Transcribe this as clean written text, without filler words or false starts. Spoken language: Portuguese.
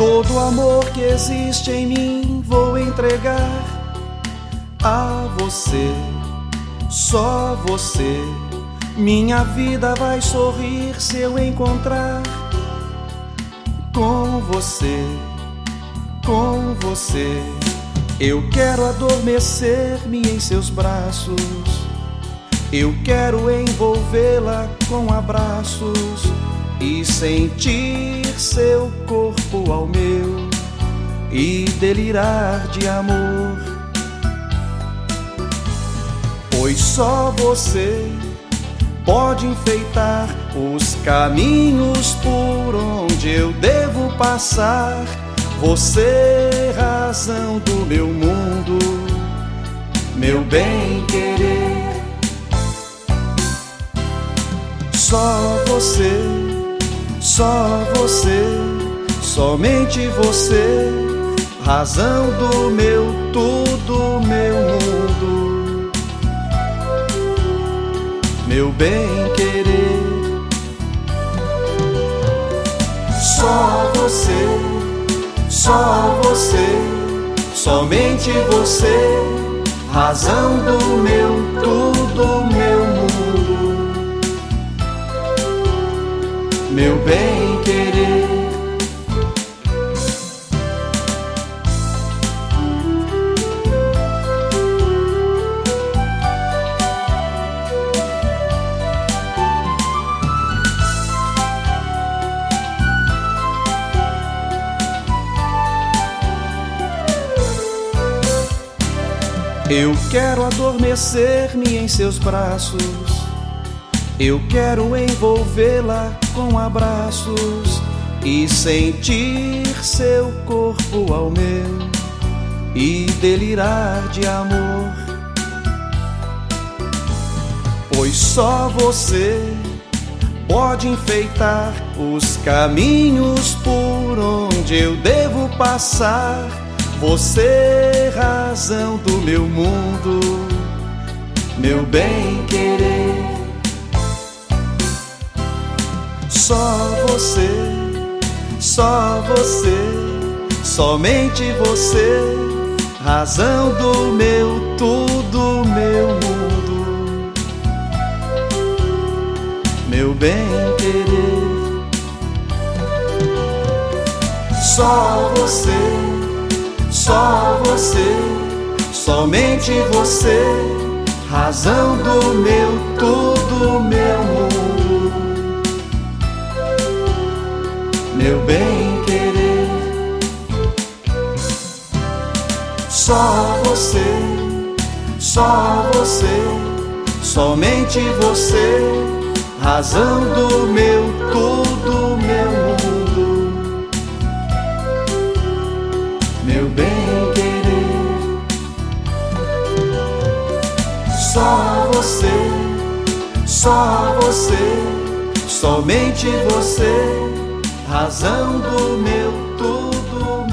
Todo o amor que existe em mim vou entregar a você, só você. Minha vida vai sorrir se eu encontrar com você, com você. Eu quero adormecer-me em seus braços, eu quero envolvê-la com abraços e sentir seu corpo ao meu e delirar de amor. Pois só você pode enfeitar os caminhos por onde eu devo passar. Você, razão do meu mundo, meu bem-querer. Só você, somente você, razão do meu tudo, meu mundo, meu bem-querer. Só você, somente você, razão do meu tudo, meu mundo, meu bem-querer. Eu quero adormecer-me em seus braços, eu quero envolvê-la com abraços e sentir seu corpo ao meu e delirar de amor. Pois só você pode enfeitar os caminhos por onde eu devo passar. Você, razão do meu mundo, meu bem-querer. Só você, somente você, razão do meu tudo, meu mundo, meu bem-querer. Só você, somente você, razão do meu tudo, meu mundo, meu bem-querer. Só você, somente você, razão do meu tudo, meu mundo, meu bem-querer. Só você, somente você, razão do meu tudo.